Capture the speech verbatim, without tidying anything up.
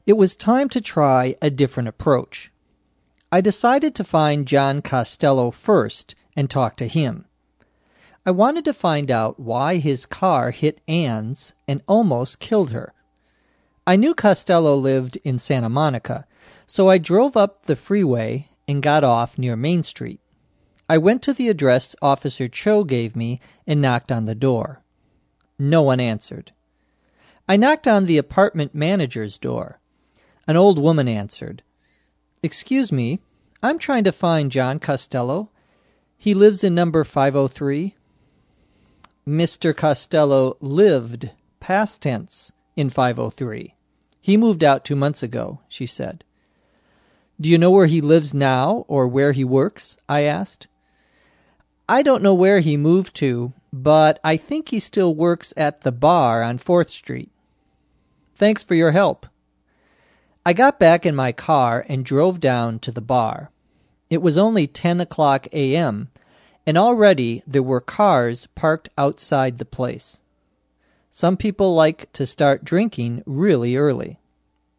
It was time to try a different approach. I decided to find John Costello first and talk to him. I wanted to find out why his car hit Ann's and almost killed her. I knew Costello lived in Santa Monica, so I drove up the freeway and got off near Main Street. I went to the address Officer Cho gave me and knocked on the door. No one answered. I knocked on the apartment manager's door. An old woman answered. "Excuse me, I'm trying to find John Costello. He lives in number five oh three. Mister Costello lived, past tense, in five oh three. He moved out two months ago," she said. "Do you know where he lives now or where he works?" I asked. "I don't know where he moved to, but I think he still works at the bar on fourth Street. Thanks for your help." I got back in my car and drove down to the bar. It was only ten o'clock a.m., and already there were cars parked outside the place. Some people like to start drinking really early.